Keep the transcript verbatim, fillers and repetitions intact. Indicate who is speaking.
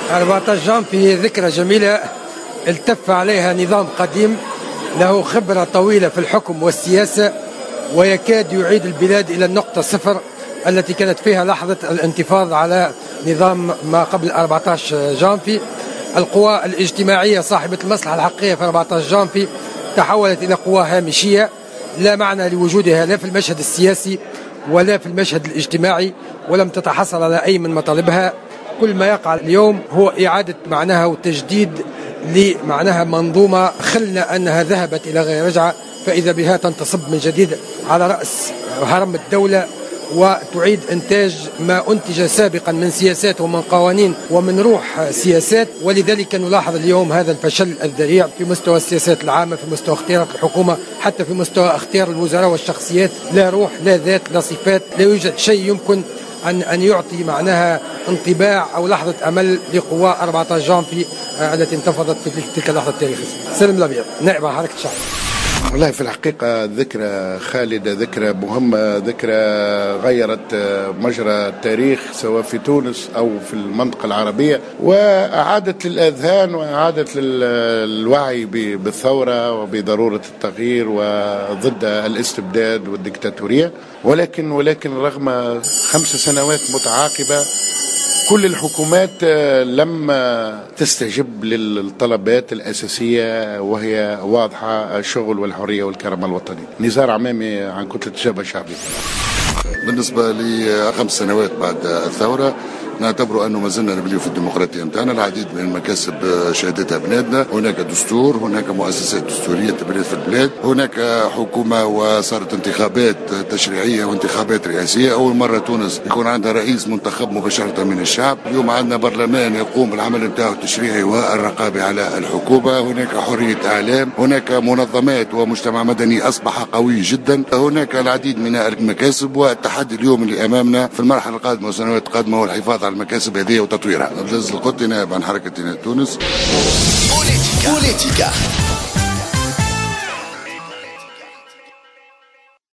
Speaker 1: أربعة عشر جانفي ذكرى جميلة التف عليها نظام قديم له خبرة طويلة في الحكم والسياسة، ويكاد يعيد البلاد إلى النقطة صفر التي كانت فيها لحظة الانتفاض على نظام ما قبل أربعة عشر جانفي. القوى الاجتماعية صاحبة المصلحة الحقيقية في أربعة عشر جانفي تحولت إلى قوى هامشية لا معنى لوجودها لا في المشهد السياسي ولا في المشهد الاجتماعي، ولم تتحصل على أي من مطالبها. كل ما يقع اليوم هو إعادة معناها وتجديد لمعناها منظومة خلنا أنها ذهبت إلى غير رجعة، فإذا بها تنتصب من جديد على رأس هرم الدولة وتعيد إنتاج ما أنتج سابقا من سياسات ومن قوانين ومن روح سياسات. ولذلك نلاحظ اليوم هذا الفشل الذريع في مستوى السياسات العامة، في مستوى اختيارات الحكومة، حتى في مستوى اختيار الوزراء والشخصيات. لا روح لا ذات لا صفات، لا يوجد شيء يمكن أن أن يعطي معناها انطباع أو لحظة أمل لقوى أربعة عشر جانفي التي انتفضت في تلك اللحظة التاريخية. سلم الأبيض، نائب عن حركة الشعب.
Speaker 2: والله في الحقيقة ذكرى خالدة، ذكرى مهمة، ذكرى غيرت مجرى التاريخ سواء في تونس أو في المنطقة العربية، وأعادت للأذهان وأعادت للوعي بالثورة وبضرورة التغيير وضد الاستبداد والديكتاتورية. ولكن ولكن رغم خمس سنوات متعاقبة كل الحكومات لم تستجب للطلبات الأساسية وهي واضحة: الشغل والحرية والكرامة الوطنية. نزار عمامي عن كتلة الشباب الشعبي.
Speaker 3: بالنسبة لي خمس سنوات بعد الثورة نعتبر أنه ما زلنا نبني في الديمقراطية نتاعنا. العديد من المكاسب شهدتها بلادنا، هناك دستور، هناك مؤسسات دستورية تبنيت في البلاد، هناك حكومة وصارت انتخابات تشريعية وانتخابات رئاسية. أول مرة تونس يكون عندها رئيس منتخب مباشرة من الشعب. اليوم عندنا برلمان يقوم بالعمل نتاعو التشريعي والرقابي على الحكومة. هناك حرية إعلام، هناك منظمات ومجتمع مدني أصبح قوي جدا. هناك العديد من المكاسب، والتحدي اليوم اللي أمامنا في المرحلة القادمة والسنوات القادمة هو الحفاظ على المكاسب هذه وتطويرها. عبد العزيز القطي، نائب عن حركة تونس. بوليتيكا.